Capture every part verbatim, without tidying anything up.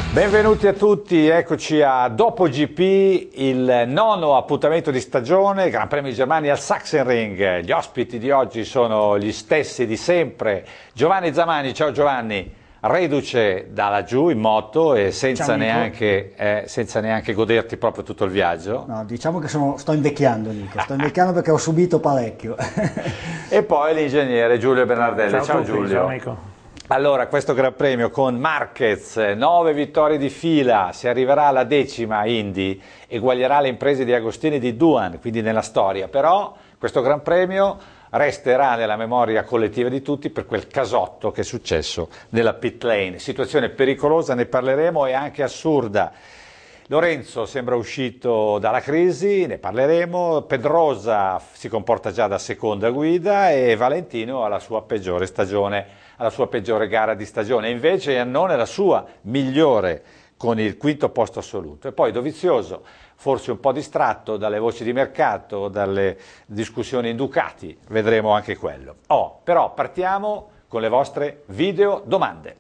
Benvenuti a tutti, eccoci a Dopo G P, il nono appuntamento di stagione, Gran Premio di Germania al Sachsenring. Gli ospiti di oggi sono gli stessi di sempre. Giovanni Zamani, ciao Giovanni, reduce da laggiù in moto e senza neanche, eh, senza neanche goderti proprio tutto il viaggio. No, diciamo che sono, sto invecchiando, Nico, sto invecchiando perché ho subito parecchio. E poi l'ingegnere Giulio Bernardelli, ciao, ciao Giulio. Ciao Nico. Allora, questo Gran Premio con Marquez, nove vittorie di fila, si arriverà alla decima Indy, eguaglierà le imprese di Agostini e di Duan, quindi nella storia, però questo Gran Premio resterà nella memoria collettiva di tutti per quel casotto che è successo nella pit lane. Situazione pericolosa, ne parleremo, e anche assurda. Lorenzo sembra uscito dalla crisi, ne parleremo, Pedrosa si comporta già da seconda guida e Valentino ha la sua peggiore stagione, alla sua peggiore gara di stagione, invece Iannone la sua migliore con il quinto posto assoluto. E poi Dovizioso, forse un po' distratto dalle voci di mercato, dalle discussioni in Ducati, vedremo anche quello. Oh, però partiamo con le vostre video domande.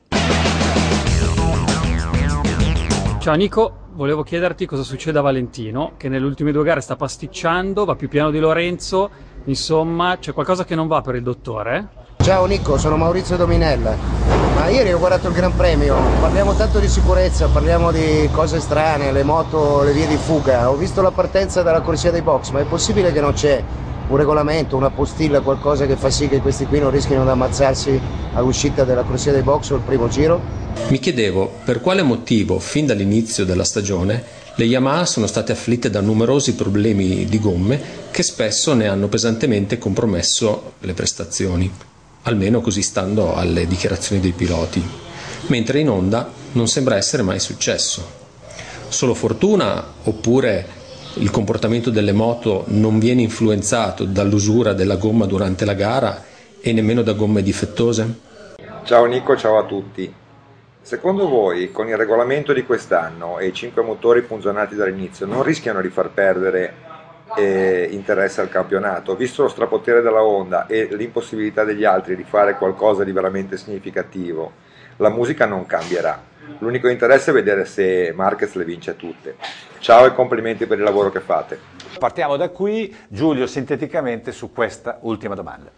Ciao Nico, volevo chiederti cosa succede a Valentino, che nelle ultime due gare sta pasticciando, va più piano di Lorenzo, insomma c'è qualcosa che non va per il dottore? Ciao Nico, sono Maurizio Dominella. Ma ieri ho guardato il Gran Premio, parliamo tanto di sicurezza, parliamo di cose strane, le moto, le vie di fuga. Ho visto la partenza dalla corsia dei box, ma è possibile che non c'è un regolamento, una postilla, qualcosa che fa sì che questi qui non rischiano di ammazzarsi all'uscita della corsia dei box o il primo giro? Mi chiedevo per quale motivo, fin dall'inizio della stagione, le Yamaha sono state afflitte da numerosi problemi di gomme che spesso ne hanno pesantemente compromesso le prestazioni, almeno così stando alle dichiarazioni dei piloti, mentre in Honda non sembra essere mai successo. Solo fortuna oppure il comportamento delle moto non viene influenzato dall'usura della gomma durante la gara e nemmeno da gomme difettose? Ciao Nico, ciao a tutti. Secondo voi, con il regolamento di quest'anno e i cinque motori funzionati dall'inizio, non rischiano di far perdere eh, interesse al campionato? Visto lo strapotere della Honda e l'impossibilità degli altri di fare qualcosa di veramente significativo, la musica non cambierà. L'unico interesse è vedere se Marquez le vince tutte. Ciao e complimenti per il lavoro che fate. Partiamo da qui, Giulio, sinteticamente su questa ultima domanda.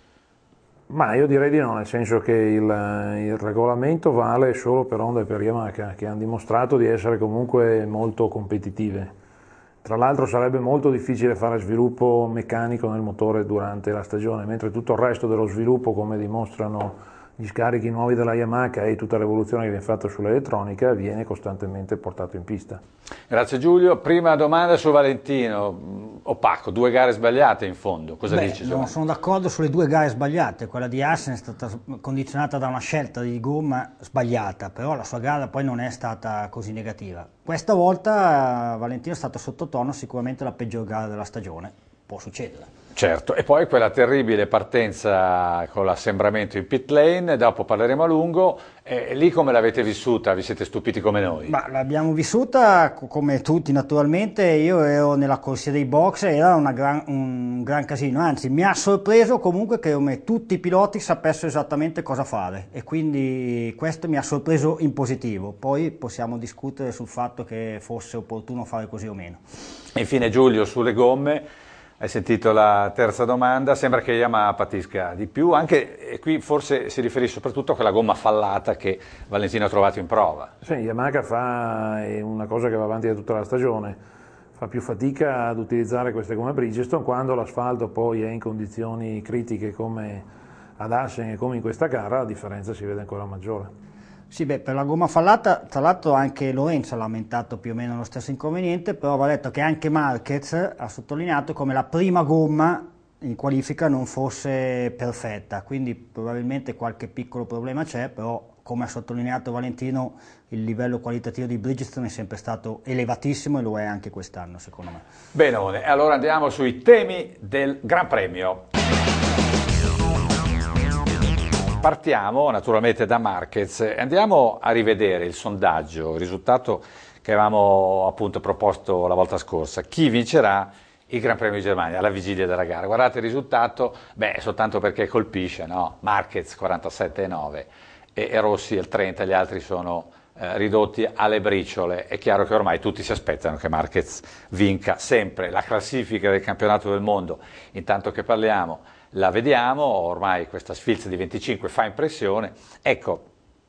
Ma io direi di no, nel senso che il, il regolamento vale solo per Honda e per Yamaha, che hanno dimostrato di essere comunque molto competitive. Tra l'altro sarebbe molto difficile fare sviluppo meccanico nel motore durante la stagione, mentre tutto il resto dello sviluppo, come dimostrano gli scarichi nuovi della Yamaha e tutta l'evoluzione che viene fatta sull'elettronica, viene costantemente portato in pista. Grazie Giulio. Prima domanda su Valentino, opaco, due gare sbagliate in fondo, cosa Beh, dici? No, sono d'accordo sulle due gare sbagliate, quella di Assen è stata condizionata da una scelta di gomma sbagliata, però la sua gara poi non è stata così negativa. Questa volta Valentino è stato sottotono, sicuramente la peggior gara della stagione, può succedere. Certo, e poi quella terribile partenza con l'assembramento in pit lane, dopo parleremo a lungo, e lì come l'avete vissuta? Vi siete stupiti come noi? Ma l'abbiamo vissuta come tutti naturalmente, io ero nella corsia dei box, era una gran, un gran casino, anzi mi ha sorpreso comunque che come tutti i piloti sapessero esattamente cosa fare e quindi questo mi ha sorpreso in positivo, poi possiamo discutere sul fatto che fosse opportuno fare così o meno. Infine Giulio, sulle gomme. Hai sentito la terza domanda, sembra che Yamaha patisca di più, anche e qui forse si riferisce soprattutto a quella gomma fallata che Valentino ha trovato in prova. Sì, Yamaha fa è una cosa che va avanti da tutta la stagione, fa più fatica ad utilizzare queste gomme Bridgestone quando l'asfalto poi è in condizioni critiche come ad Assen e come in questa gara, la differenza si vede ancora maggiore. Sì, beh, per la gomma fallata, tra l'altro anche Lorenzo ha lamentato più o meno lo stesso inconveniente, però va detto che anche Marquez ha sottolineato come la prima gomma in qualifica non fosse perfetta, quindi probabilmente qualche piccolo problema c'è, però come ha sottolineato Valentino il livello qualitativo di Bridgestone è sempre stato elevatissimo e lo è anche quest'anno secondo me. Bene, allora andiamo sui temi del Gran Premio. Partiamo naturalmente da Marquez e andiamo a rivedere il sondaggio, il risultato che avevamo appunto proposto la volta scorsa. Chi vincerà il Gran Premio di Germania alla vigilia della gara? Guardate il risultato, beh, soltanto perché colpisce, no? Marquez quarantasette virgola nove e, e Rossi il trenta, gli altri sono eh, ridotti alle briciole. È chiaro che ormai tutti si aspettano che Marquez vinca sempre. La classifica del campionato del mondo, intanto che parliamo, la vediamo, ormai questa sfilza di venticinque fa impressione. Ecco,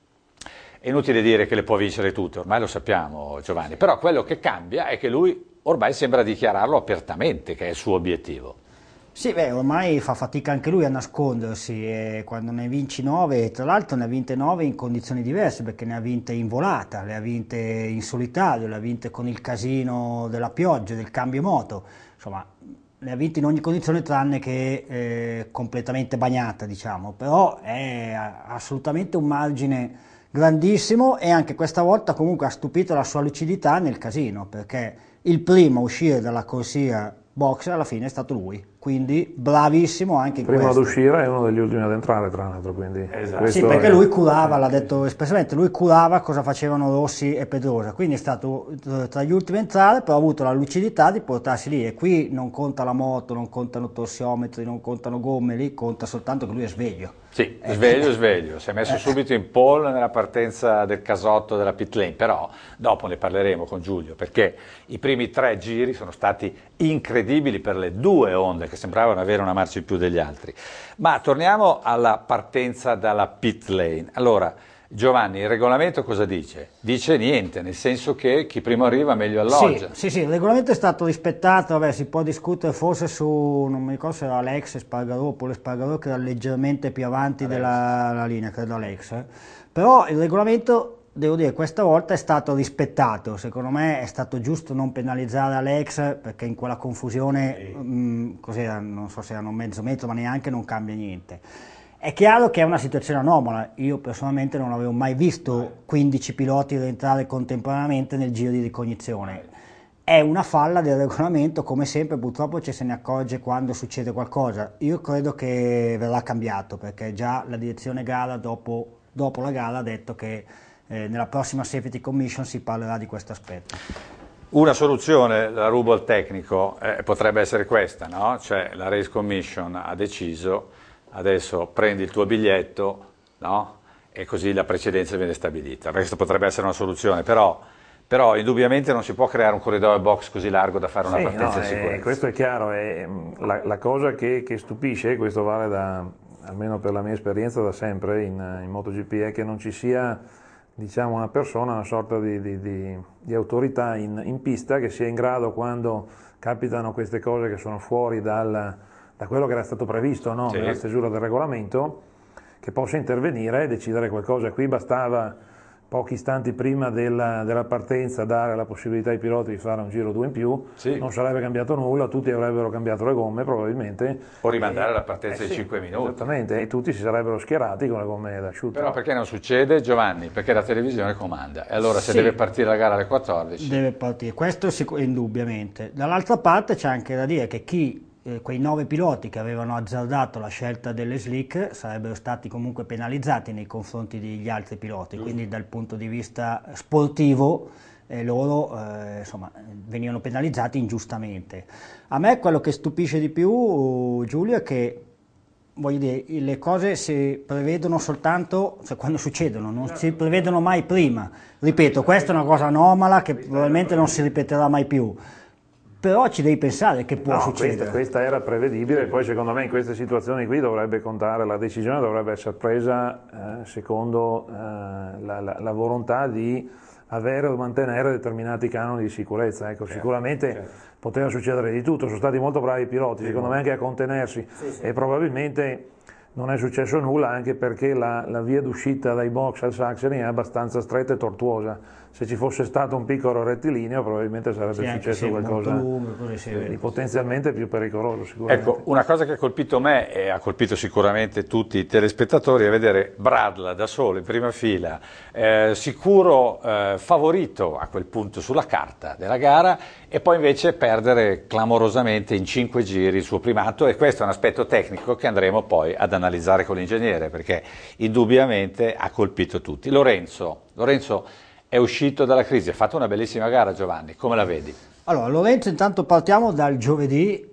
è inutile dire che le può vincere tutte, ormai lo sappiamo Giovanni, però quello che cambia è che lui ormai sembra dichiararlo apertamente che è il suo obiettivo. Sì, beh, ormai fa fatica anche lui a nascondersi, e quando ne vinci nove, tra l'altro ne ha vinte nove in condizioni diverse, perché ne ha vinte in volata, le ha vinte in solitario, le ha vinte con il casino della pioggia, del cambio moto, insomma ne ha vinte in ogni condizione tranne che eh, completamente bagnata, diciamo, però è assolutamente un margine grandissimo, e anche questa volta comunque ha stupito la sua lucidità nel casino, perché il primo a uscire dalla corsia box alla fine è stato lui, quindi bravissimo anche in prima questo. ad uscire è uno degli ultimi ad entrare, tra l'altro, quindi esatto. Sì, perché lui curava, l'ha detto espressamente, lui curava cosa facevano Rossi e Pedrosa, quindi è stato tra gli ultimi a entrare, però ha avuto la lucidità di portarsi lì, e qui non conta la moto, non contano torsiometri, non contano gomme, lì conta soltanto che lui è sveglio. Sì, sveglio, sveglio, si è messo subito in pole nella partenza del casotto della pit lane, però dopo ne parleremo con Giulio, perché i primi tre giri sono stati incredibili per le due Honda che sembravano avere una marcia in più degli altri. Ma torniamo alla partenza dalla pit lane. Allora, Giovanni, il regolamento cosa dice? Dice niente, nel senso che chi primo arriva meglio alloggia. Sì, sì, sì, il regolamento è stato rispettato, vabbè, si può discutere forse su, non mi ricordo se era Alex Espargaró oppure Espargaró che era leggermente più avanti Alex. della la linea, credo Alex, eh. Però il regolamento, devo dire, questa volta è stato rispettato, secondo me è stato giusto non penalizzare Alex, perché in quella confusione, sì. mh, cos'era, non so se erano mezzo metro, ma neanche, non cambia niente. È chiaro che è una situazione anomala, io personalmente non avevo mai visto quindici piloti rientrare contemporaneamente nel giro di ricognizione. È una falla del regolamento, come sempre purtroppo ci se ne accorge quando succede qualcosa. Io credo che verrà cambiato, perché già la direzione gara dopo, dopo la gara ha detto che eh, nella prossima Safety Commission si parlerà di questo aspetto. Una soluzione, la rubo al tecnico, eh, potrebbe essere questa, no? Cioè la Race Commission ha deciso, adesso prendi il tuo biglietto, no? E così la precedenza viene stabilita. Questa potrebbe essere una soluzione, però, però indubbiamente non si può creare un corridoio box così largo da fare una sì, partenza no, in sicurezza. Eh, questo è chiaro, è, la, la cosa che, che stupisce, questo vale da, almeno per la mia esperienza da sempre in, in MotoGP, è che non ci sia, diciamo, una persona, una sorta di, di, di, di autorità in, in pista che sia in grado, quando capitano queste cose che sono fuori dal... da quello che era stato previsto, no? Sì. Nella stesura del regolamento, che possa intervenire e decidere qualcosa. Qui bastava pochi istanti prima della, della partenza dare la possibilità ai piloti di fare un giro due in più, sì. Non sarebbe cambiato nulla, tutti avrebbero cambiato le gomme probabilmente. O rimandare e, la partenza eh, di sì, cinque minuti. Esattamente, e tutti si sarebbero schierati con le gomme da asciutto. Però perché non succede, Giovanni? Perché la televisione comanda, e allora se sì. deve partire la gara alle quattordici... Deve partire, questo sicur- indubbiamente. Dall'altra parte c'è anche da dire che chi Eh, quei nove piloti che avevano azzardato la scelta delle slick sarebbero stati comunque penalizzati nei confronti degli altri piloti, mm. quindi dal punto di vista sportivo eh, loro eh, insomma, venivano penalizzati ingiustamente. A me quello che stupisce di più, Giulio, è che voglio dire, le cose si prevedono soltanto cioè, quando succedono, non si prevedono mai prima. Ripeto, questa è una cosa anomala che probabilmente non si ripeterà mai più. Però ci devi pensare che può no, succedere. Questa, questa era prevedibile, poi secondo me in queste situazioni qui dovrebbe contare, la decisione dovrebbe essere presa eh, secondo eh, la, la, la volontà di avere o mantenere determinati canoni di sicurezza. Ecco, certo, sicuramente certo. Poteva succedere di tutto, sono stati molto bravi i piloti, sì, secondo me anche a contenersi, sì, sì. E probabilmente non è successo nulla anche perché la, la via d'uscita dai box al Sachsenring è abbastanza stretta e tortuosa. Se ci fosse stato un piccolo rettilineo probabilmente sarebbe sì, successo qualcosa lungo, di potenzialmente più pericoloso sicuramente. Ecco, una cosa che ha colpito me e ha colpito sicuramente tutti i telespettatori è vedere Bradla da solo in prima fila, eh, sicuro eh, favorito a quel punto sulla carta della gara, e poi invece perdere clamorosamente in cinque giri il suo primato, e questo è un aspetto tecnico che andremo poi ad analizzare con l'ingegnere, perché indubbiamente ha colpito tutti. Lorenzo, Lorenzo è uscito dalla crisi, ha fatto una bellissima gara, Giovanni, come la vedi? Allora, Lorenzo, intanto partiamo dal giovedì,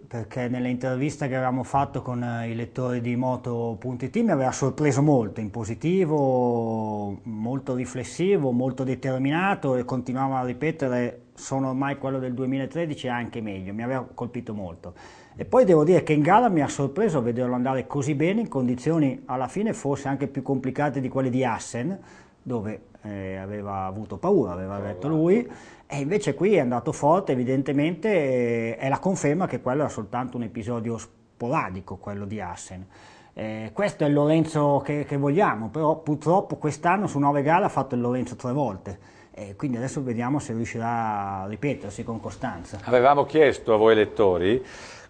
perché nelle interviste che avevamo fatto con i lettori di moto punto it mi aveva sorpreso molto, in positivo, molto riflessivo, molto determinato, e continuava a ripetere sono ormai quello del duemilatredici e anche meglio, mi aveva colpito molto. E poi devo dire che in gara mi ha sorpreso vederlo andare così bene in condizioni alla fine forse anche più complicate di quelle di Assen, dove eh, aveva avuto paura, aveva detto lui, e invece qui è andato forte, evidentemente eh, è la conferma che quello era soltanto un episodio sporadico, quello di Assen. Eh, questo è il Lorenzo che, che vogliamo, però purtroppo quest'anno su nove gare ha fatto il Lorenzo tre volte. E quindi adesso vediamo se riuscirà a ripetersi con costanza. Avevamo chiesto a voi lettori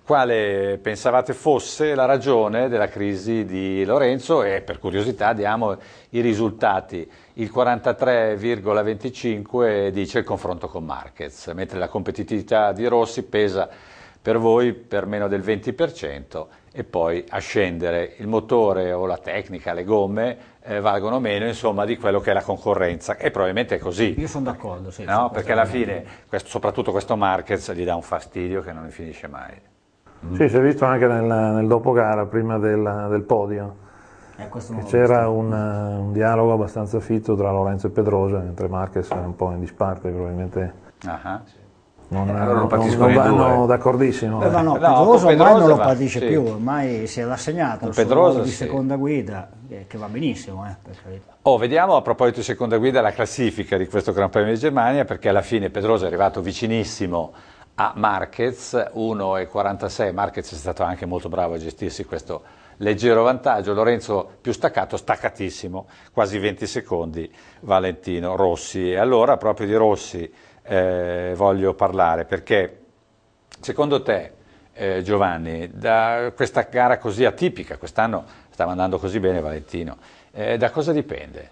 quale pensavate fosse la ragione della crisi di Lorenzo e per curiosità diamo i risultati. Il quarantatré virgola venticinque dice il confronto con Marquez, mentre la competitività di Rossi pesa per voi per meno del venti per cento e poi a scendere il motore o la tecnica, le gomme eh, valgono meno insomma di quello che è la concorrenza e probabilmente è così. Io sono d'accordo, sì, no? Perché alla fine questo, soprattutto questo Marquez gli dà un fastidio che non ne finisce mai. Mm. Sì, si è visto anche nel, nel dopogara prima del, del podio eh, che c'era un, un dialogo abbastanza fitto tra Lorenzo e Pedrosa, mentre Marquez è un po' in disparte probabilmente. Ah, sì. Non, eh, allora non, non vanno d'accordissimo. Eh, ma no, no, Pedrosa ormai Pedrosa non lo va, patisce sì. più, ormai si è rassegnato al Pedrosa, di sì. seconda guida, eh, che va benissimo. Eh, per carità. Oh, vediamo a proposito di seconda guida la classifica di questo Gran Premio di Germania, perché alla fine Pedrosa è arrivato vicinissimo a Marquez, uno e quarantasei, Marquez è stato anche molto bravo a gestirsi questo leggero vantaggio, Lorenzo più staccato, staccatissimo, quasi venti secondi, Valentino Rossi. E allora proprio di Rossi eh, voglio parlare, perché secondo te eh, Giovanni, da questa gara così atipica, quest'anno stava andando così bene Valentino, eh, da cosa dipende?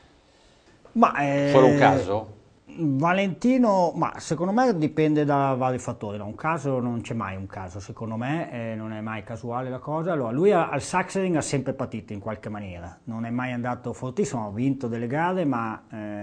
Ma, eh, Solo un caso? Valentino, ma secondo me dipende da vari fattori, da un caso non c'è mai un caso, secondo me eh, non è mai casuale la cosa. Allora, lui a, al Sachsenring ha sempre patito in qualche maniera, non è mai andato fortissimo, ha vinto delle gare, ma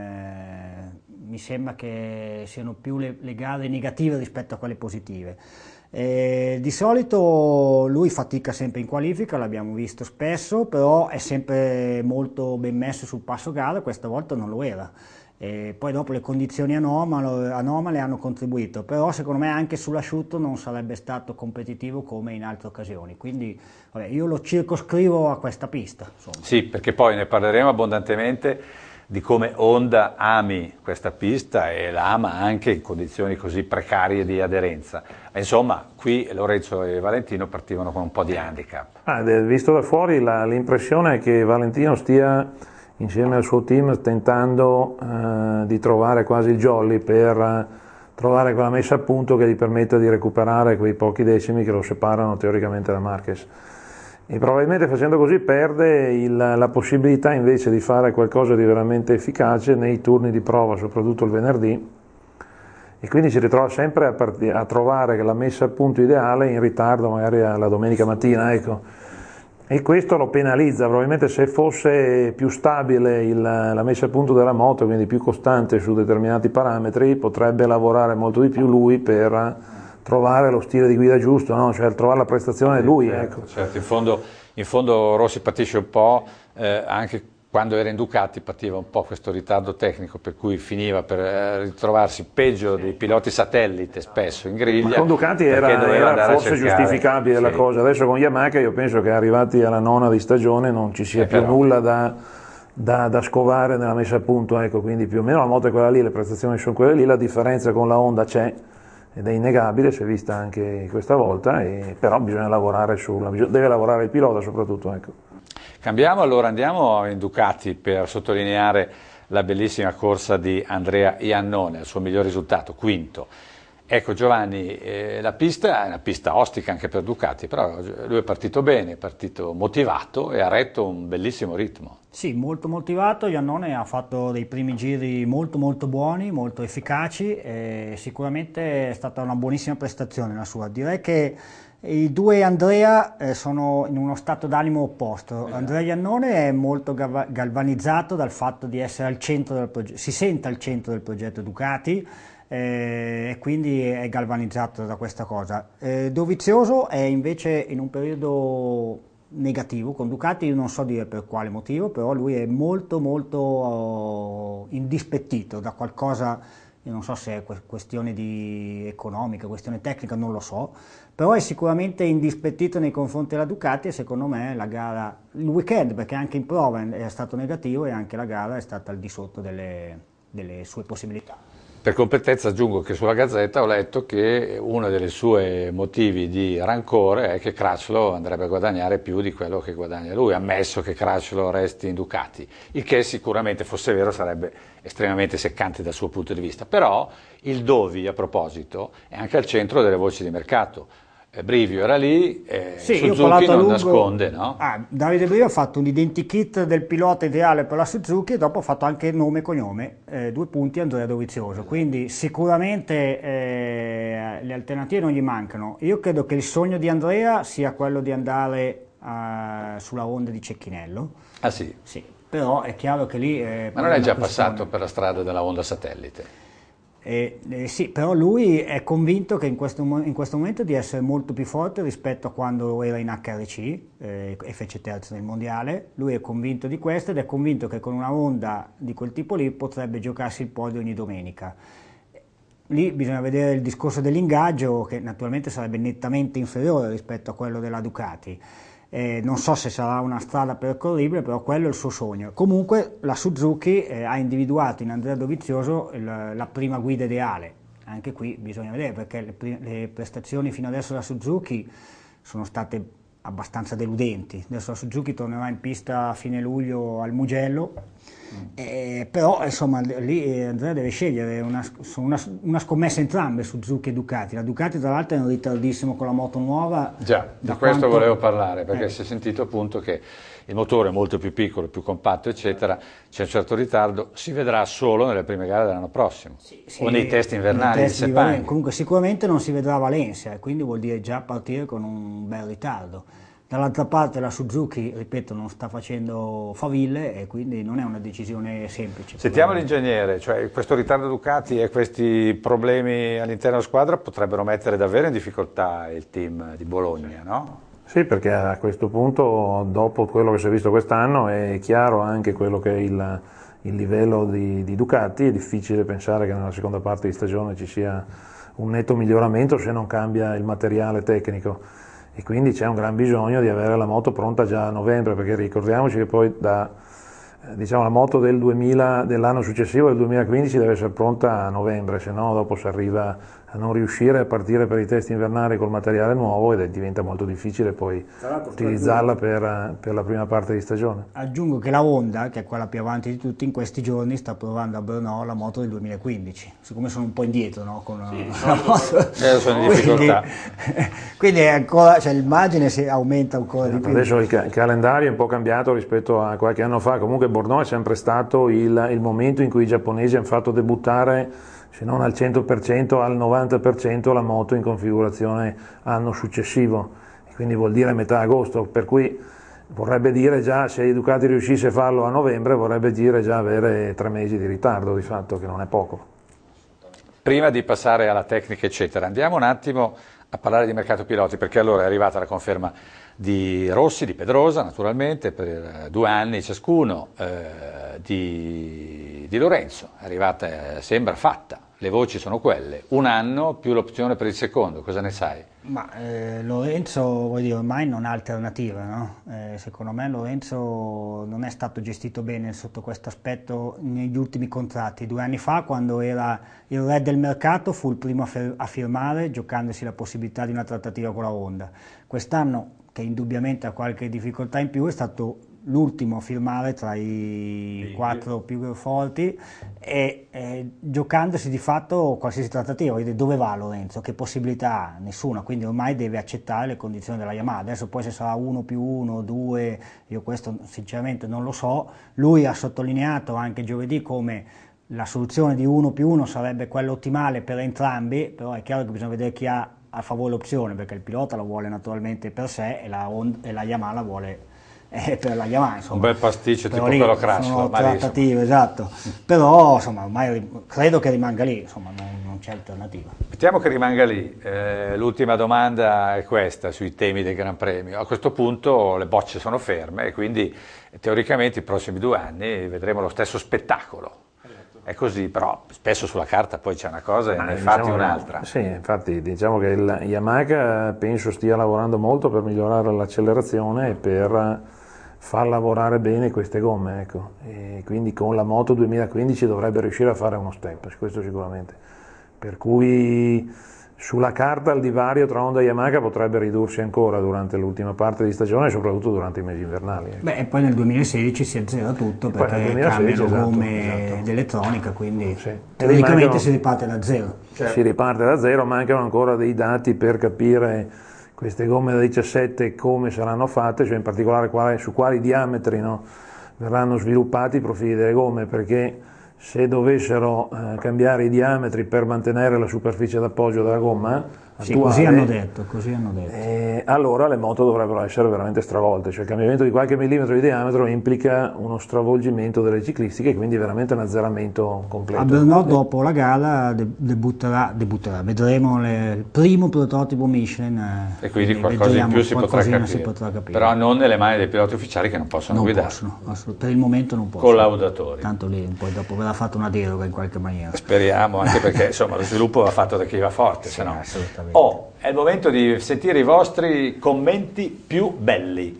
eh, mi sembra che siano più le, le gare negative rispetto a quelle positive. Eh, di solito lui fatica sempre in qualifica, l'abbiamo visto spesso, però è sempre molto ben messo sul passo gara, questa volta non lo era. E poi dopo le condizioni anomale, anomale hanno contribuito, però secondo me anche sull'asciutto non sarebbe stato competitivo come in altre occasioni, quindi vabbè, io lo circoscrivo a questa pista. Insomma. Sì, perché poi ne parleremo abbondantemente di come Honda ami questa pista e la ama anche in condizioni così precarie di aderenza. Insomma, qui Lorenzo e Valentino partivano con un po' di handicap. Ah, visto da fuori l'impressione è che Valentino stia insieme al suo team tentando eh, di trovare quasi il jolly per eh, trovare quella messa a punto che gli permetta di recuperare quei pochi decimi che lo separano teoricamente da Marquez, e probabilmente facendo così perde il, la possibilità invece di fare qualcosa di veramente efficace nei turni di prova, soprattutto il venerdì, e quindi si ritrova sempre a, part- a trovare la messa a punto ideale in ritardo magari alla domenica mattina, ecco. E questo lo penalizza. Probabilmente se fosse più stabile il, la messa a punto della moto, quindi più costante su determinati parametri, potrebbe lavorare molto di più lui per trovare lo stile di guida giusto, no? Cioè trovare la prestazione lui. Certo, ecco. certo. In fondo, in fondo Rossi patisce un po', eh, anche quando era in Ducati pativa un po' questo ritardo tecnico, per cui finiva per eh, ritrovarsi peggio dei piloti satellite spesso in griglia. Ma con Ducati era, era forse giustificabile, sì, la cosa, adesso con Yamaha io penso che arrivati alla nona di stagione non ci sia eh, più però. nulla da, da, da scovare nella messa a punto, ecco, quindi più o meno la moto è quella lì, le prestazioni sono quelle lì, la differenza con la Honda c'è ed è innegabile, si è vista anche questa volta, e, però bisogna lavorare sulla, deve lavorare il pilota soprattutto, ecco. Cambiamo allora, andiamo in Ducati per sottolineare la bellissima corsa di Andrea Iannone, il suo miglior risultato, quinto. Ecco Giovanni, eh, la pista è una pista ostica anche per Ducati, però lui è partito bene, è partito motivato e ha retto un bellissimo ritmo. Sì, molto motivato, Iannone ha fatto dei primi giri molto molto buoni, molto efficaci, e sicuramente è stata una buonissima prestazione la sua. Direi che i due Andrea eh, sono in uno stato d'animo opposto. Esatto. Andrea Iannone è molto galvanizzato dal fatto di essere al centro del progetto, si sente al centro del progetto Ducati, eh, e quindi è galvanizzato da questa cosa. Eh, Dovizioso è invece in un periodo negativo con Ducati, io non so dire per quale motivo, però lui è molto molto uh, indispettito da qualcosa, io non so se è questione di economica, questione tecnica, non lo so, però è sicuramente indispettito nei confronti della Ducati e secondo me la gara, il weekend, perché anche in prova è stato negativo e anche la gara è stata al di sotto delle, delle sue possibilità. Per completezza aggiungo che sulla Gazzetta ho letto che uno dei suoi motivi di rancore è che Crutchlow andrebbe a guadagnare più di quello che guadagna lui, ammesso che Crutchlow resti in Ducati, il che sicuramente fosse vero sarebbe estremamente seccante dal suo punto di vista, però il Dovi a proposito è anche al centro delle voci di mercato. Brivio era lì, eh, sì, Suzuki non lungo, nasconde, no? Ah, Davide Brivio ha fatto un identikit del pilota ideale per la Suzuki e dopo ha fatto anche nome e cognome, eh, due punti Andrea Dovizioso, quindi sicuramente eh, le alternative non gli mancano. Io credo che il sogno di Andrea sia quello di andare uh, sulla Honda di Cecchinello. Ah sì? Sì, però è chiaro che lì... Eh, Ma non è già passato per la strada della Honda Satellite? Eh, eh, sì, però lui è convinto che in questo, in questo momento di essere molto più forte rispetto a quando era in H R C eh, e fece terzo nel mondiale. Lui è convinto di questo ed è convinto che con una Honda di quel tipo lì potrebbe giocarsi il podio ogni domenica. Lì bisogna vedere il discorso dell'ingaggio, che naturalmente sarebbe nettamente inferiore rispetto a quello della Ducati. Eh, non so se sarà una strada percorribile, però quello è il suo sogno. Comunque la Suzuki eh, ha individuato in Andrea Dovizioso il, la prima guida ideale. Anche qui bisogna vedere, perché le, le prestazioni fino adesso della Suzuki sono state abbastanza deludenti. Adesso la Suzuki tornerà in pista a fine luglio al Mugello, mm. eh, però insomma lì Andrea deve scegliere una, una, una scommessa entrambe, Suzuki e Ducati. La Ducati tra l'altro è in ritardissimo con la moto nuova. Già, di questo quanto... volevo parlare, perché eh. si è sentito appunto che il motore è molto più piccolo, più compatto eccetera, c'è un certo ritardo, si vedrà solo nelle prime gare dell'anno prossimo, sì, sì, o nei test invernali nei test di Sepang. Comunque sicuramente non si vedrà a Valencia, quindi vuol dire già partire con un bel ritardo. Dall'altra parte la Suzuki, ripeto, non sta facendo faville e quindi non è una decisione semplice. Sentiamo l'ingegnere, cioè questo ritardo Ducati e questi problemi all'interno della squadra potrebbero mettere davvero in difficoltà il team di Bologna, no? Sì, perché a questo punto, dopo quello che si è visto quest'anno, è chiaro anche quello che è il, il livello di, di Ducati. È difficile pensare che nella seconda parte di stagione ci sia un netto miglioramento se non cambia il materiale tecnico. E quindi c'è un gran bisogno di avere la moto pronta già a novembre, perché ricordiamoci che poi da, eh, diciamo, la moto del duemila, dell'anno successivo, del duemilaquindici, deve essere pronta a novembre, se no dopo si arriva a non riuscire a partire per i test invernali col materiale nuovo ed è, diventa molto difficile poi utilizzarla per, per la prima parte di stagione. Aggiungo che la Honda, che è quella più avanti di tutti, in questi giorni sta provando a Brno la moto del duemilaquindici, siccome sono un po' indietro, no? Con sì, la moto. Eh, sono in difficoltà. Quindi, quindi è ancora, cioè il margine si aumenta ancora di più. Adesso il, ca il calendario è un po' cambiato rispetto a qualche anno fa, comunque Brno è sempre stato il, il momento in cui i giapponesi hanno fatto debuttare, se non al cento per cento, al novanta per cento la moto in configurazione anno successivo, e quindi vuol dire metà agosto, per cui vorrebbe dire già, se Ducati riuscisse a farlo a novembre, vorrebbe dire già avere tre mesi di ritardo di fatto, che non è poco. Prima di passare alla tecnica eccetera, andiamo un attimo a parlare di mercato piloti, perché allora è arrivata la conferma di Rossi, di Pedrosa naturalmente, per due anni ciascuno, eh, di, di Lorenzo, è arrivata, eh, sembra fatta, le voci sono quelle, un anno più l'opzione per il secondo, cosa ne sai? Ma eh, Lorenzo, vuol dire, ormai non ha alternativa, no? Eh, secondo me Lorenzo non è stato gestito bene sotto questo aspetto negli ultimi contratti. Due anni fa, quando era il re del mercato, fu il primo a, a firmare, giocandosi la possibilità di una trattativa con la Honda. Quest'anno, che indubbiamente ha qualche difficoltà in più, è stato l'ultimo a firmare tra i sì, quattro più forti e eh, giocandosi di fatto qualsiasi trattativa. Dove va Lorenzo? Che possibilità ha? Nessuna, quindi ormai deve accettare le condizioni della Yamaha. Adesso poi se sarà uno più uno, due, io questo sinceramente non lo so. Lui ha sottolineato anche giovedì come la soluzione di uno più uno sarebbe quella ottimale per entrambi, però è chiaro che bisogna vedere chi ha a favore l'opzione, perché il pilota la vuole naturalmente per sé e la, Honda, e la Yamaha la vuole eh, per la Yamaha, insomma. Un bel pasticcio però tipo lì quello Crash, sono malissimo. trattative, esatto, però insomma ormai credo che rimanga lì, insomma non, non c'è alternativa. Mettiamo che rimanga lì. Eh, l'ultima domanda è questa sui temi del Gran Premio. A questo punto le bocce sono ferme e quindi teoricamente i prossimi due anni vedremo lo stesso spettacolo. È così, però spesso sulla carta poi c'è una cosa e nei fatti diciamo, un'altra. Sì, infatti diciamo che il Yamaha penso stia lavorando molto per migliorare l'accelerazione e per far lavorare bene queste gomme, ecco. E quindi con la Moto duemilaquindici dovrebbe riuscire a fare uno step, questo sicuramente. Per cui sulla carta il divario tra Honda e Yamaha potrebbe ridursi ancora durante l'ultima parte di stagione e soprattutto durante i mesi invernali. Ecco. Beh, e poi nel duemilasedici si azzera tutto perché duemilasedici, cambiano esatto, gomme esatto. d'elettronica, quindi Sì. teoricamente Mancano, si riparte da zero. si riparte da zero, mancano ancora dei dati per capire queste gomme da diciassette come saranno fatte, cioè in particolare quale, su quali diametri, no, verranno sviluppati i profili delle gomme, perché se dovessero eh, cambiare i diametri per mantenere la superficie d'appoggio della gomma Sì, attuale, così hanno detto, così hanno detto. Eh, allora le moto dovrebbero essere veramente stravolte, cioè il cambiamento di qualche millimetro di diametro implica uno stravolgimento delle ciclistiche e quindi veramente un azzeramento completo. A Brno dopo la gara de- debutterà, debutterà, vedremo le- il primo prototipo Michelin eh, E quindi qualcosa in più si potrà, si potrà capire. Però non nelle mani dei piloti ufficiali che non possono non guidare. possono, assolut- per il momento non possono. Collaudatori. Tanto lì poi dopo verrà fatta una deroga in qualche maniera. Speriamo, anche perché insomma lo sviluppo va fatto da chi va forte, Sì, se no. assolutamente. Oh, è il momento di sentire i vostri commenti più belli.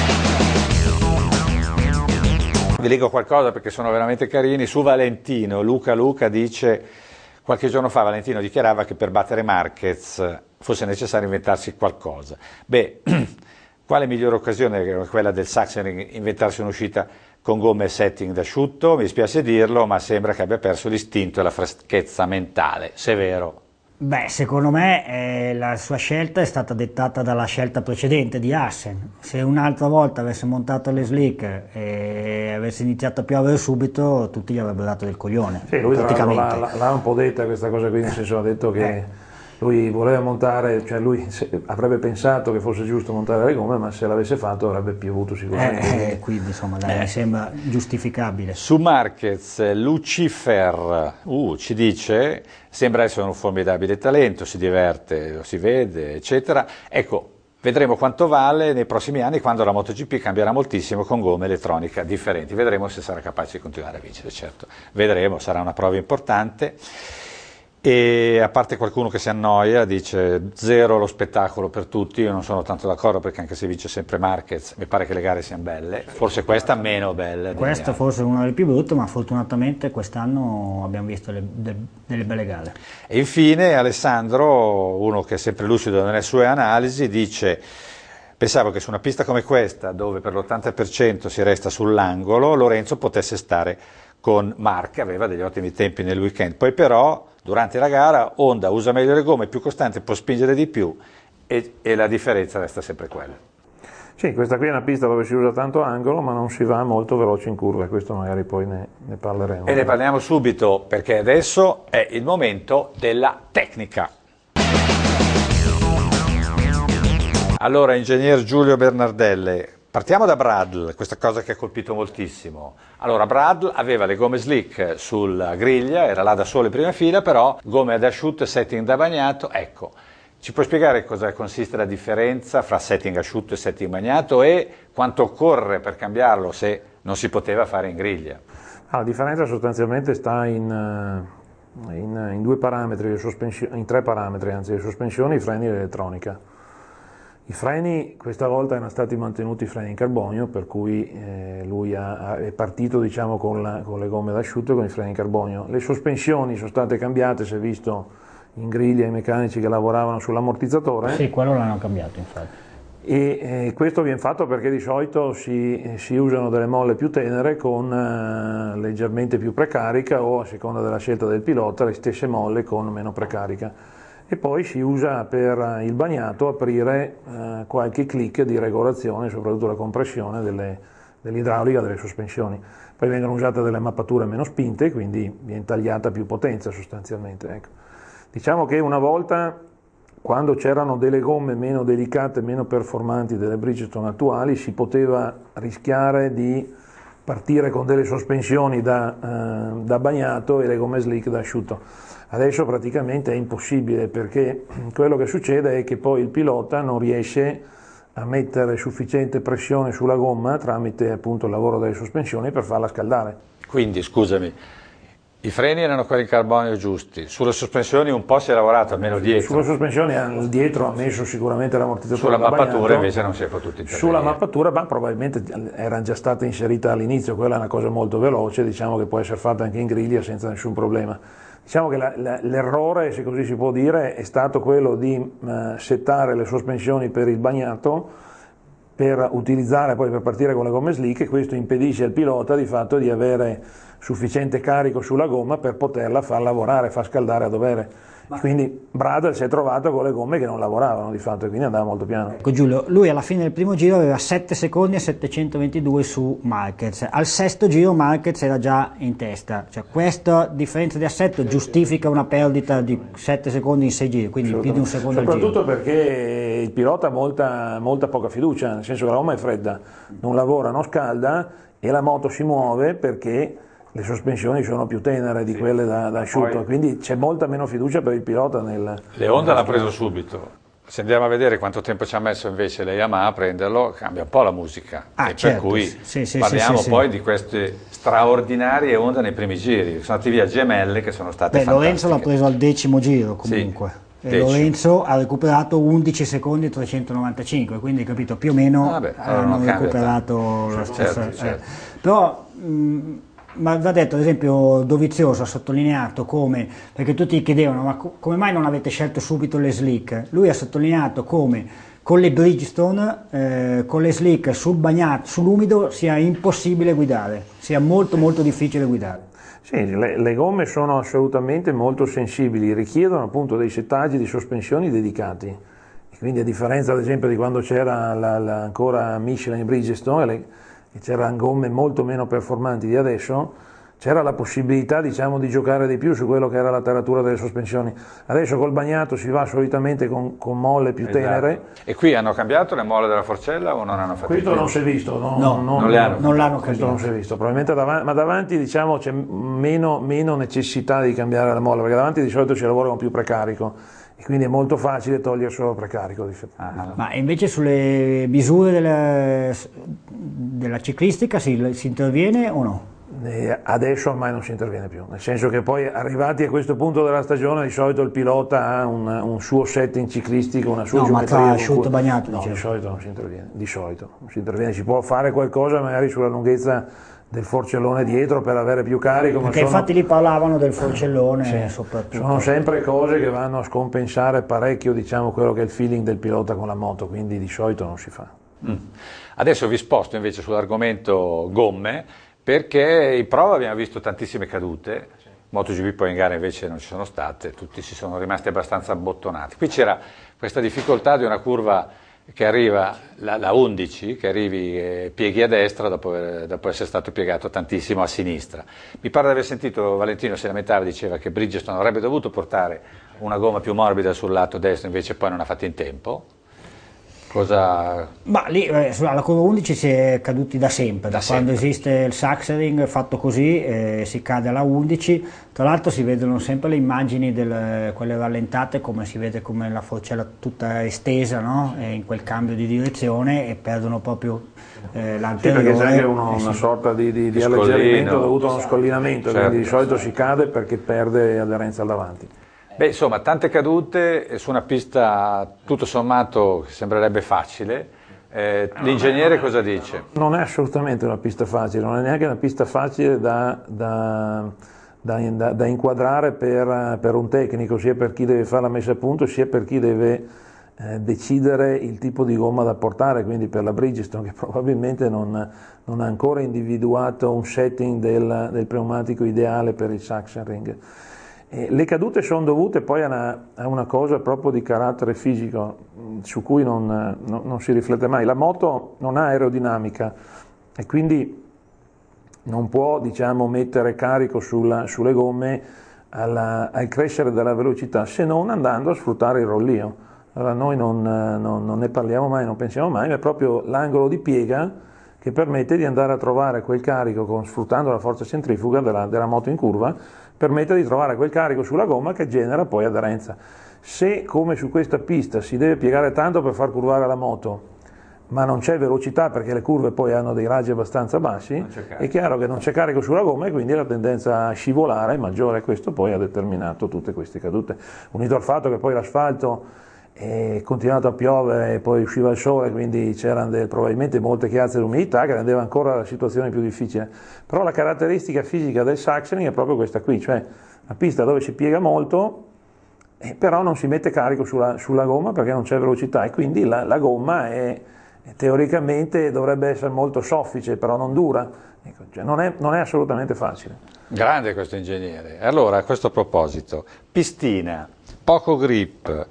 Vi leggo qualcosa perché sono veramente carini. Su Valentino, Luca Luca dice: qualche giorno fa Valentino dichiarava che per battere Marquez fosse necessario inventarsi qualcosa. Beh, quale migliore occasione che quella del Sachsenring inventarsi un'uscita con gomme e setting d'asciutto? Mi spiace dirlo, ma sembra che abbia perso l'istinto e la freschezza mentale, severo. Beh, secondo me eh, la sua scelta è stata dettata dalla scelta precedente di Assen. Se un'altra volta avesse montato le slick e avesse iniziato a piovere subito, tutti gli avrebbero dato del coglione. Sì, lui praticamente. l'ha, l'ha un po' detta questa cosa qui, nel senso ha detto che Eh. lui voleva montare, cioè lui se, avrebbe pensato che fosse giusto montare le gomme, ma se l'avesse fatto avrebbe piovuto sicuramente. Eh, quindi insomma dai, mi sembra giustificabile. Su Marquez, Lucifer uh, ci dice: sembra essere un formidabile talento, si diverte, lo si vede, eccetera. Ecco, vedremo quanto vale nei prossimi anni quando la MotoGP cambierà moltissimo con gomme elettronica differenti. Vedremo se sarà capace di continuare a vincere, certo. Vedremo, sarà una prova importante. E a parte qualcuno che si annoia, dice zero lo spettacolo per tutti, io non sono tanto d'accordo perché anche se vince sempre Marquez mi pare che le gare siano belle, forse questa meno bella. Questa forse è una delle più brutte, ma fortunatamente quest'anno abbiamo visto le, de, delle belle gare. E infine Alessandro, uno che è sempre lucido nelle sue analisi, dice: pensavo che su una pista come questa, dove per l'ottanta per cento si resta sull'angolo, Lorenzo potesse stare con Marc, aveva degli ottimi tempi nel weekend, poi però durante la gara Honda usa meglio le gomme, è più costante, può spingere di più e, e la differenza resta sempre quella. Sì, questa qui è una pista dove si usa tanto angolo, ma non si va molto veloce in curva, questo magari poi ne, ne parleremo. E ne parliamo subito, perché adesso è il momento della tecnica. Allora, ingegner Giulio Bernardelle, partiamo da Bradl, questa cosa che ha colpito moltissimo. Allora, Bradl aveva le gomme slick sulla griglia, era là da solo in prima fila, però gomme ad asciutto e setting da bagnato. Ecco, ci puoi spiegare cosa consiste la differenza fra setting asciutto e setting bagnato e quanto occorre per cambiarlo se non si poteva fare in griglia? Ah, la differenza sostanzialmente sta in, in, in due parametri, in tre parametri, anzi, le sospensioni, i freni e l'elettronica. I freni questa volta erano stati mantenuti i freni in carbonio, per cui eh, lui ha, è partito diciamo, con, la, con le gomme d'asciutto e con i freni in carbonio. Le sospensioni sono state cambiate, si è visto in griglia i meccanici che lavoravano sull'ammortizzatore. Sì, quello l'hanno cambiato infatti. E eh, questo viene fatto perché di solito si, si usano delle molle più tenere con eh, leggermente più precarica o a seconda della scelta del pilota le stesse molle con meno precarica. E poi si usa per il bagnato aprire eh, qualche click di regolazione, soprattutto la compressione delle, dell'idraulica delle sospensioni. Poi vengono usate delle mappature meno spinte, quindi viene tagliata più potenza sostanzialmente. Ecco. Diciamo che una volta, quando c'erano delle gomme meno delicate, meno performanti delle Bridgestone attuali, si poteva rischiare di partire con delle sospensioni da, eh, da bagnato e le gomme slick da asciutto. Adesso praticamente è impossibile, perché quello che succede è che poi il pilota non riesce a mettere sufficiente pressione sulla gomma tramite appunto il lavoro delle sospensioni per farla scaldare. Quindi scusami, i freni erano quelli in carbonio giusti, sulle sospensioni un po' si è lavorato, almeno dietro. Sulle sospensioni dietro ha messo sicuramente l'ammortizzatore. Sulla da mappatura bagnato. Invece non si è potuto intervenire. Sulla mappatura, ma probabilmente era già stata inserita all'inizio, quella è una cosa molto veloce, diciamo che può essere fatta anche in griglia senza nessun problema. Diciamo che la, la, l'errore, se così si può dire, è stato quello di uh, settare le sospensioni per il bagnato per utilizzare poi per partire con le gomme slick, e questo impedisce al pilota di fatto di avere sufficiente carico sulla gomma per poterla far lavorare, far scaldare a dovere. Ma... Quindi Bradl si è trovato con le gomme che non lavoravano di fatto e quindi andava molto piano. Ecco Giulio, lui alla fine del primo giro aveva sette secondi e settecentoventidue su Marquez, al sesto giro Marquez era già in testa, cioè questa differenza di assetto giustifica una perdita di sette secondi in sei giri, quindi più di un secondo al giro. Soprattutto perché il pilota ha molta, molta poca fiducia, nel senso che la gomma è fredda, non lavora, non scalda e la moto si muove perché le sospensioni sono più tenere di sì. quelle da, da asciutto, poi, quindi c'è molta meno fiducia per il pilota nel... Le Honda l'ha preso subito, se andiamo a vedere quanto tempo ci ha messo invece le Yamaha a prenderlo, cambia un po' la musica, ah, e certo. per cui sì, sì, parliamo sì, poi sì. di queste straordinarie Honda nei primi giri, sono andati via gemelle che sono state Beh, fantastiche. Lorenzo l'ha preso al decimo giro comunque. Sì. E Lorenzo ha recuperato undici secondi e trecentonovantacinque, quindi capito, più o meno ah, beh, allora hanno recuperato tanto. la certo, stessa certo, certo. Eh. Però mh, ma va detto, ad esempio Dovizioso ha sottolineato come, perché tutti chiedevano ma co- come mai non avete scelto subito le slick, lui ha sottolineato come con le Bridgestone, eh, con le slick sul bagnato, sull'umido sia impossibile guidare, sia molto molto difficile guidare. Sì, le, le gomme sono assolutamente molto sensibili, richiedono appunto dei settaggi di sospensioni dedicati, e quindi a differenza ad esempio di quando c'era la, la, ancora Michelin Bridgestone, le, c'erano gomme molto meno performanti di adesso, c'era la possibilità diciamo di giocare di più su quello che era la taratura delle sospensioni. Adesso col bagnato si va solitamente con, con molle più esatto. tenere. E qui hanno cambiato le molle della forcella o non hanno fatto? Questo non si è visto, no, no, non, non, le hanno, non l'hanno questo cambiato. non si è visto, probabilmente davanti, ma davanti diciamo c'è meno, meno necessità di cambiare la molla, perché davanti di solito si lavora con più precarico. E quindi è molto facile togliere solo il precarico. Ah, ma invece sulle misure della, della ciclistica si, si interviene o no? E adesso ormai non si interviene più, nel senso che poi arrivati a questo punto della stagione di solito il pilota ha un, un suo setting ciclistico, una sua no, geometria. Ma tra asciutto e bagnato? No, diciamo. di solito non si interviene, di solito non si interviene, si può fare qualcosa magari sulla lunghezza del forcellone dietro per avere più carico. Perché ma sono, infatti lì parlavano del forcellone sì, soprattutto. Sono sempre cose che vanno a scompensare parecchio diciamo quello che è il feeling del pilota con la moto, quindi di solito non si fa. Mm. Adesso vi sposto invece sull'argomento gomme, perché in prova abbiamo visto tantissime cadute, MotoGP poi in gara invece non ci sono state, tutti si sono rimasti abbastanza abbottonati. Qui c'era questa difficoltà di una curva che arriva, la, la undici, che arrivi e pieghi a destra dopo, aver, dopo essere stato piegato tantissimo a sinistra. Mi pare di aver sentito Valentino si lamentava, diceva che Bridgestone avrebbe dovuto portare una gomma più morbida sul lato destro, invece poi non ha fatto in tempo. Cosa... Ma lì eh, alla curva undici si è caduti da sempre, da, da quando sempre. Esiste il Sachsenring fatto così eh, si cade alla undici, tra l'altro si vedono sempre le immagini delle quelle rallentate, come si vede come la forcella tutta estesa, no? E in quel cambio di direzione e perdono proprio eh, l'anteriore. Sì, perché c'è anche uno, una sì. sorta di, di, di alleggerimento dovuto a uno scollinamento, certo, quindi di solito si cade perché perde aderenza al davanti. Beh, insomma, tante cadute su una pista tutto sommato che sembrerebbe facile. Eh, l'ingegnere cosa dice? Non è assolutamente una pista facile, non è neanche una pista facile da, da, da, da, da inquadrare per, per un tecnico, sia per chi deve fare la messa a punto, sia per chi deve eh, decidere il tipo di gomma da portare, quindi per la Bridgestone, che probabilmente non, non ha ancora individuato un setting del, del pneumatico ideale per il Sachsenring. Eh, le cadute sono dovute poi a una, a una cosa proprio di carattere fisico su cui non, non, non si riflette mai. La moto non ha aerodinamica e quindi non può diciamo, mettere carico sulla, sulle gomme alla, al crescere della velocità, se non andando a sfruttare il rollio. Allora noi non, non, non ne parliamo mai, non pensiamo mai, ma è proprio l'angolo di piega che permette di andare a trovare quel carico, con, sfruttando la forza centrifuga della, della moto in curva, permette di trovare quel carico sulla gomma che genera poi aderenza. Se, come su questa pista, si deve piegare tanto per far curvare la moto, ma non c'è velocità perché le curve poi hanno dei raggi abbastanza bassi, è chiaro che non c'è carico sulla gomma e quindi la tendenza a scivolare è maggiore, questo poi ha determinato tutte queste cadute, unito al fatto che poi l'asfalto è continuato a piovere e poi usciva il sole, quindi c'erano del, probabilmente molte chiazze di umidità che rendeva ancora la situazione più difficile, però la caratteristica fisica del Sachsenring è proprio questa qui, cioè una pista dove si piega molto, eh, però non si mette carico sulla, sulla gomma perché non c'è velocità e quindi la, la gomma è teoricamente dovrebbe essere molto soffice, però non dura, ecco, cioè non, è, non è assolutamente facile. Grande questo ingegnere. Allora, a questo proposito, pistina, poco grip,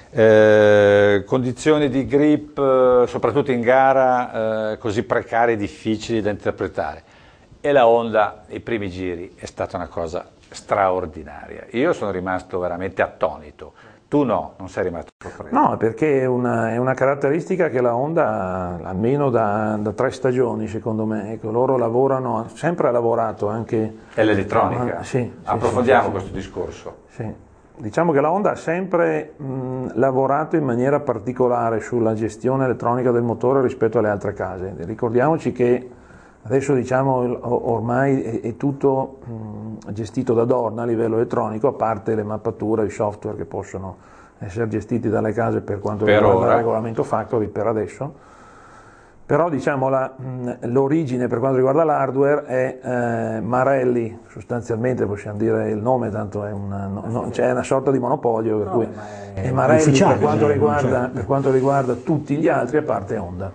eh, condizioni di grip, eh, soprattutto in gara, eh, così precarie e difficili da interpretare. E la Honda, i primi giri, è stata una cosa straordinaria. Io sono rimasto veramente attonito. Tu no, non sei rimasto sorpreso. No, perché è una, è una caratteristica che la Honda ha almeno da, da tre stagioni, secondo me. Ecco, loro lavorano, hanno sempre lavorato anche... È l'elettronica? Ah, sì, approfondiamo sì, questo sì. discorso. Sì. Diciamo che la Honda ha sempre mh, lavorato in maniera particolare sulla gestione elettronica del motore rispetto alle altre case. Ricordiamoci che adesso diciamo ormai è, è tutto mh, gestito da Dorna a livello elettronico, a parte le mappature, i software che possono essere gestiti dalle case per quanto per riguarda ora. il regolamento Factory per adesso. Però diciamo la, l'origine per quanto riguarda l'hardware è eh, Marelli, sostanzialmente possiamo dire il nome, tanto è una, no, no, c'è una sorta di monopolio, per no, cui è, è Marelli per quanto, riguarda, per quanto riguarda tutti gli altri a parte Honda.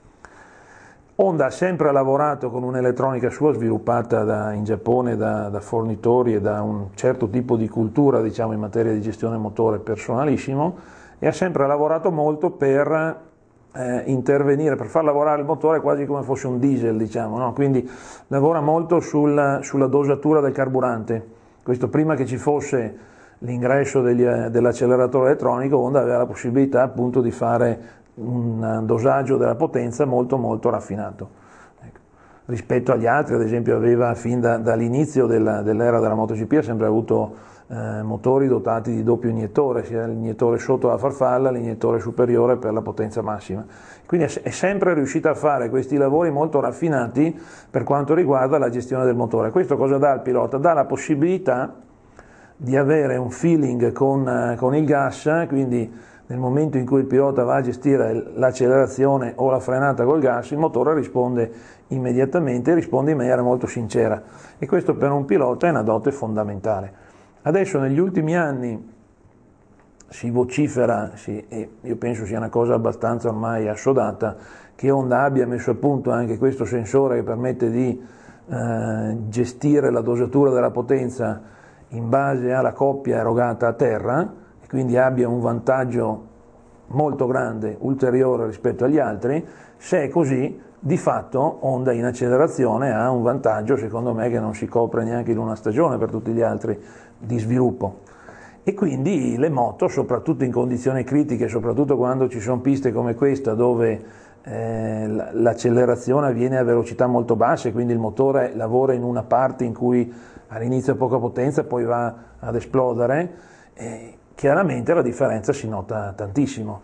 Honda ha sempre lavorato con un'elettronica sua sviluppata da, in Giappone da, da fornitori e da un certo tipo di cultura, diciamo, in materia di gestione motore personalissimo, e ha sempre lavorato molto per eh, intervenire, per far lavorare il motore quasi come fosse un diesel, diciamo, no? Quindi lavora molto sul, sulla dosatura del carburante. Questo prima che ci fosse l'ingresso degli, dell'acceleratore elettronico, Honda aveva la possibilità appunto di fare un dosaggio della potenza molto molto raffinato, ecco. Rispetto agli altri, ad esempio aveva fin da, dall'inizio della, dell'era della MotoGP ha sempre avuto eh, motori dotati di doppio iniettore, sia l'iniettore sotto la farfalla, l'iniettore superiore per la potenza massima, quindi è, è sempre riuscita a fare questi lavori molto raffinati per quanto riguarda la gestione del motore. Questo cosa dà al pilota? Dà la possibilità di avere un feeling con, con il gas, quindi nel momento in cui il pilota va a gestire l'accelerazione o la frenata col gas, il motore risponde immediatamente, risponde in maniera molto sincera, e questo per un pilota è una dote fondamentale. Adesso negli ultimi anni si vocifera, si, e io penso sia una cosa abbastanza ormai assodata, che Honda abbia messo a punto anche questo sensore che permette di eh, gestire la dosatura della potenza in base alla coppia erogata a terra, quindi abbia un vantaggio molto grande, ulteriore rispetto agli altri. Se è così, di fatto Honda in accelerazione ha un vantaggio, secondo me, che non si copre neanche in una stagione per tutti gli altri di sviluppo. E quindi le moto, soprattutto in condizioni critiche, soprattutto quando ci sono piste come questa dove eh, l'accelerazione avviene a velocità molto basse, quindi il motore lavora in una parte in cui all'inizio ha poca potenza, poi va ad esplodere, eh, chiaramente la differenza si nota tantissimo,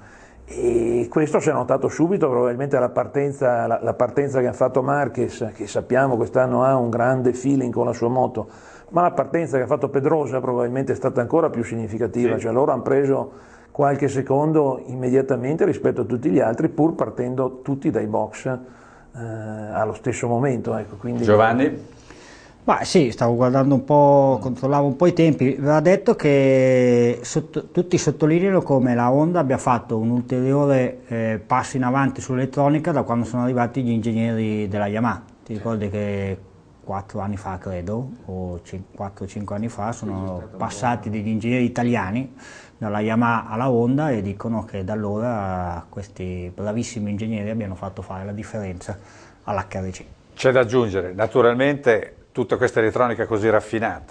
e questo si è notato subito, probabilmente la partenza, la, la partenza che ha fatto Marquez, che sappiamo quest'anno ha un grande feeling con la sua moto, ma la partenza che ha fatto Pedrosa probabilmente è stata ancora più significativa, sì. Cioè loro hanno preso qualche secondo immediatamente rispetto a tutti gli altri, pur partendo tutti dai box eh, allo stesso momento. Ecco, quindi... Giovanni? Ma sì, stavo guardando un po', controllavo un po' i tempi. Va detto che sotto, tutti sottolineano come la Honda abbia fatto un ulteriore eh, passo in avanti sull'elettronica da quando sono arrivati gli ingegneri della Yamaha. Ti ricordi che quattro anni fa, credo, o quattro o cinque anni fa, sono passati degli ingegneri italiani dalla Yamaha alla Honda e dicono che da allora questi bravissimi ingegneri abbiano fatto fare la differenza all'H R C. C'è da aggiungere, naturalmente, tutta questa elettronica così raffinata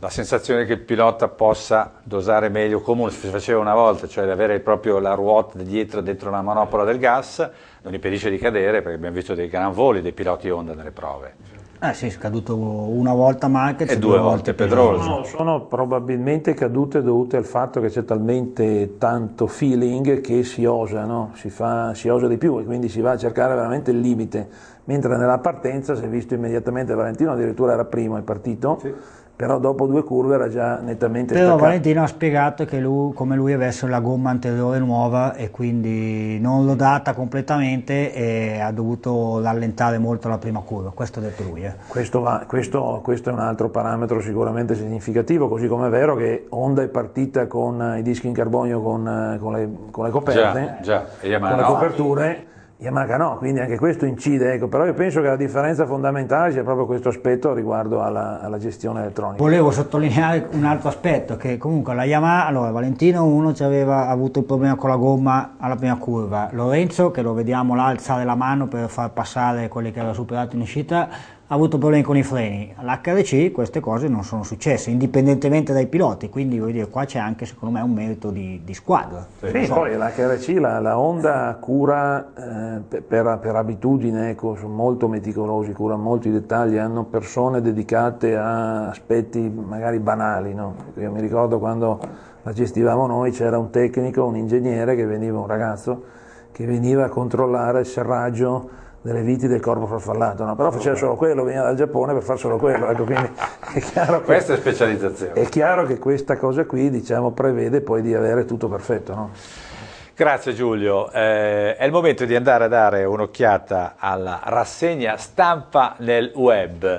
la sensazione che il pilota possa dosare meglio come si faceva una volta, cioè di avere proprio la ruota dietro dentro una manopola del gas, non impedisce di cadere, perché abbiamo visto dei gran voli dei piloti Honda nelle prove. Eh sì, è caduto una volta Marquez e due, due volte Pedrosa. Sono, sono probabilmente cadute dovute al fatto che c'è talmente tanto feeling che si osa, no? si, fa, si osa di più e quindi si va a cercare veramente il limite, mentre nella partenza si è visto immediatamente Valentino, addirittura era primo, è partito. Sì. Però dopo due curve era già nettamente Però staccato. Valentino ha spiegato che lui, come lui avesse la gomma anteriore nuova e quindi non l'ho data completamente e ha dovuto rallentare molto la prima curva, questo ha detto lui. Eh. Questo, va, questo, questo è un altro parametro sicuramente significativo, così come è vero che Honda è partita con i dischi in carbonio con, con, le, con le coperte, già, già. con le coperture. Yamaha no, quindi anche questo incide, ecco. Però io penso che la differenza fondamentale sia proprio questo aspetto riguardo alla, alla gestione elettronica. Volevo sottolineare un altro aspetto, che comunque la Yamaha, allora Valentino uno ci aveva avuto il problema con la gomma alla prima curva, Lorenzo che lo vediamo là alzare la mano per far passare quelli che aveva superato in uscita, ha avuto problemi con i freni. All'H R C queste cose non sono successe, indipendentemente dai piloti, quindi voglio dire, qua c'è anche secondo me un merito di, di squadra. Sì, so. Poi l'H R C, la, la Honda cura eh, per, per abitudine, ecco, sono molto meticolosi, cura molti dettagli, hanno persone dedicate a aspetti magari banali, no? Io mi ricordo quando la gestivamo noi c'era un tecnico, un ingegnere che veniva, un ragazzo, che veniva a controllare il serraggio delle viti del corpo farfallato, no? Però faceva solo quello, veniva dal Giappone per fare solo quello, ecco, quindi è chiaro che, questa è specializzazione. È chiaro che questa cosa qui, diciamo, prevede poi di avere tutto perfetto, no? Grazie Giulio, eh, è il momento di andare a dare un'occhiata alla rassegna stampa nel web.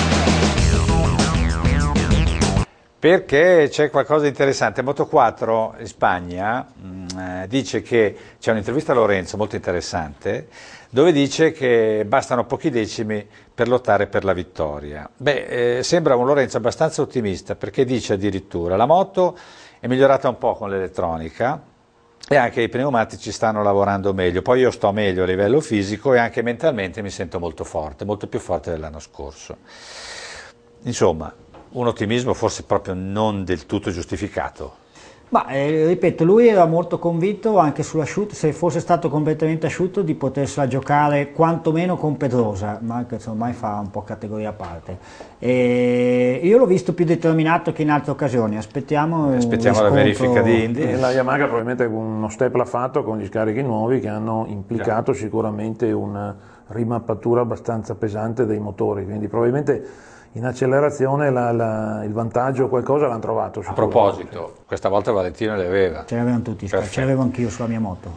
Perché c'è qualcosa di interessante. Moto quattro in Spagna mh, eh, dice che c'è un'intervista a Lorenzo molto interessante dove dice che bastano pochi decimi per lottare per la vittoria. Beh, eh, sembra un Lorenzo abbastanza ottimista perché dice addirittura la moto è migliorata un po' con l'elettronica e anche i pneumatici stanno lavorando meglio, poi io sto meglio a livello fisico e anche mentalmente mi sento molto forte, molto più forte dell'anno scorso. Insomma, un ottimismo forse proprio non del tutto giustificato. Ma eh, ripeto, lui era molto convinto anche sull'asciutto, se fosse stato completamente asciutto, di potersela giocare quantomeno con Pedrosa, ma che ormai fa un po' categoria a parte. E io l'ho visto più determinato che in altre occasioni, aspettiamo, aspettiamo la verifica di Indy. E la Yamaha probabilmente uno step l'ha fatto con gli scarichi nuovi che hanno implicato Già. sicuramente una rimappatura abbastanza pesante dei motori, quindi probabilmente in accelerazione la, la, il vantaggio o qualcosa l'hanno trovato. A proposito, questa volta Valentino le aveva. Ce l'avevano tutti, Perfetto. Ce l'avevo anch'io sulla mia moto.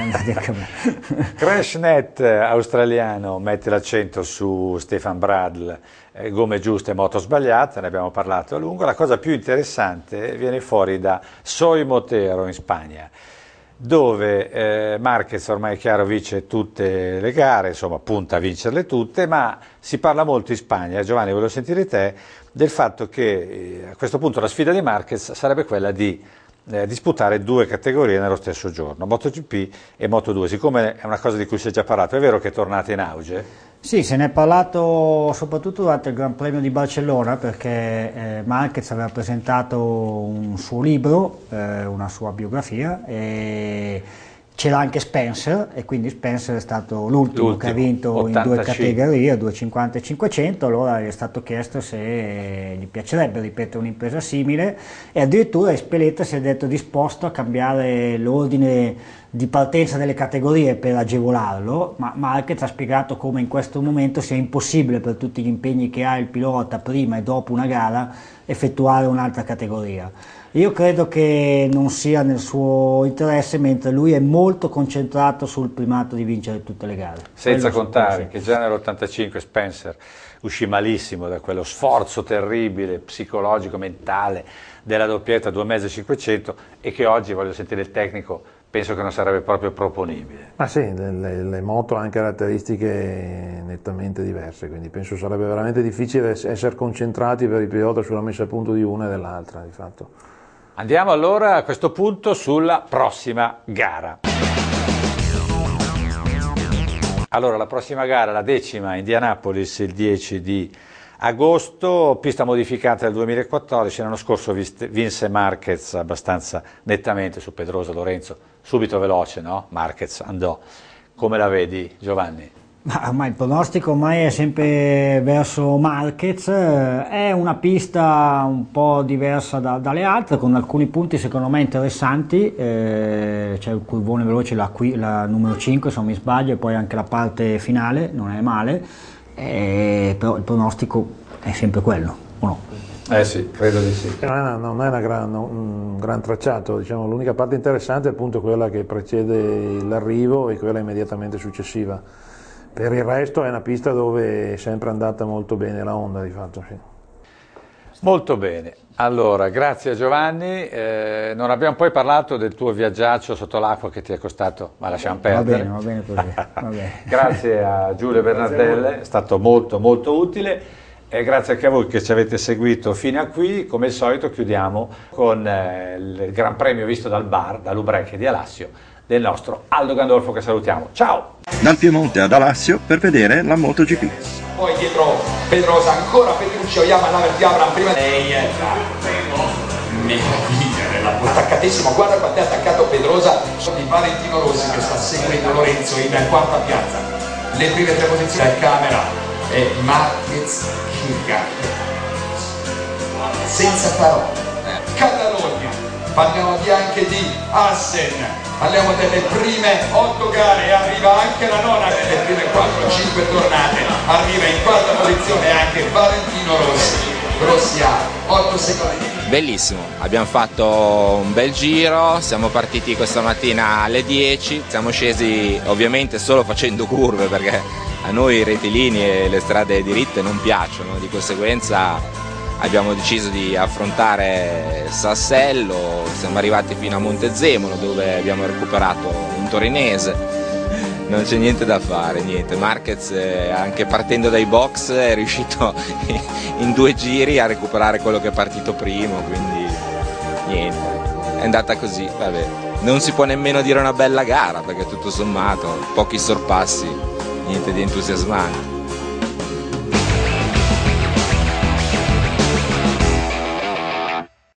CrashNet australiano mette l'accento su Stefan Bradl, eh, gomme giuste, moto sbagliata, ne abbiamo parlato a lungo. La cosa più interessante viene fuori da Soy Motero in Spagna, dove eh, Marquez ormai è chiaro vince tutte le gare, insomma punta a vincerle tutte, ma si parla molto in Spagna, Giovanni volevo sentire te, del fatto che eh, a questo punto la sfida di Marquez sarebbe quella di eh, disputare due categorie nello stesso giorno, MotoGP e Moto due, siccome è una cosa di cui si è già parlato, è vero che è tornata in auge? Sì, se ne è parlato soprattutto durante il Gran Premio di Barcellona perché eh, Marquez aveva presentato un suo libro, eh, una sua biografia e c'era anche Spencer e quindi Spencer è stato l'ultimo, l'ultimo che ha vinto ottantacinque in due categorie, duecentocinquanta e cinquecento, allora gli è stato chiesto se gli piacerebbe ripetere un'impresa simile e addirittura Espeleta si è detto disposto a cambiare l'ordine di partenza delle categorie per agevolarlo, ma Marquez ha spiegato come in questo momento sia impossibile per tutti gli impegni che ha il pilota prima e dopo una gara effettuare un'altra categoria. Io credo che non sia nel suo interesse, mentre lui è molto concentrato sul primato di vincere tutte le gare. Senza Quello contare che già nell'ottantacinque Spencer uscì malissimo da quello sforzo terribile, psicologico, mentale, della doppietta due mezzo cinquecento e che oggi, voglio sentire il tecnico, penso che non sarebbe proprio proponibile. Ma sì, le, le moto hanno caratteristiche nettamente diverse, quindi penso sarebbe veramente difficile essere concentrati per il pilota sulla messa a punto di una e dell'altra, di fatto. Andiamo allora a questo punto sulla prossima gara. Allora, la prossima gara, la decima, Indianapolis, il dieci di Agosto, pista modificata del duemilaquattordici, l'anno scorso viste, vinse Marquez abbastanza nettamente su Pedrosa. Lorenzo, subito veloce, no? Marquez andò. Come la vedi, Giovanni? Ma ormai il pronostico ormai è sempre verso Marquez, è una pista un po' diversa da, dalle altre, con alcuni punti secondo me interessanti, eh, c'è il curvone veloce, la, la numero cinque se non mi sbaglio, e poi anche la parte finale, non è male, eh, però il pronostico è sempre quello, o no? Eh sì, credo di sì. Non è, non è una gran, un gran tracciato, diciamo, l'unica parte interessante è appunto quella che precede l'arrivo e quella immediatamente successiva. Per il resto è una pista dove è sempre andata molto bene la Honda, di fatto, sì. Molto bene, allora grazie a Giovanni, eh, non abbiamo poi parlato del tuo viaggiaccio sotto l'acqua che ti è costato, ma lasciamo perdere. Va bene, va bene così. Va bene. Grazie a Giulio Bernardelle, è stato molto molto utile, e grazie anche a voi che ci avete seguito fino a qui. Come al solito chiudiamo con eh, il Gran Premio visto dal bar, da Lubrecche di Alassio, del nostro Aldo Gandolfo, che salutiamo. Ciao! Dal Piemonte ad Alassio per vedere la MotoGP. Poi dietro Pedrosa, ancora Petrucci, Oyama, Laverty, Abram, prima lei è la meraviglia dell'attaccatissimo. Guarda quanto è attaccato Pedrosa, di Valentino Rossi che sta seguendo Lorenzo in quarta piazza. Le prime tre posizioni a camera e Marquez Kinga. Senza parole. Catalogna, parliamo di anche di Assen. Parliamo delle prime otto gare e arriva anche la nona nelle prime quattro cinque tornate. Arriva in quarta posizione anche Valentino Rossi. Rossi ha otto secondi. Bellissimo, abbiamo fatto un bel giro, siamo partiti questa mattina alle dieci, siamo scesi ovviamente solo facendo curve perché a noi i rettilini e le strade diritte non piacciono, di conseguenza abbiamo deciso di affrontare Sassello, siamo arrivati fino a Montezemolo dove abbiamo recuperato un torinese, non c'è niente da fare, niente. Marquez anche partendo dai box è riuscito in due giri a recuperare quello che è partito primo, quindi niente, è andata così, vabbè. Non si può nemmeno dire una bella gara perché tutto sommato pochi sorpassi, niente di entusiasmante.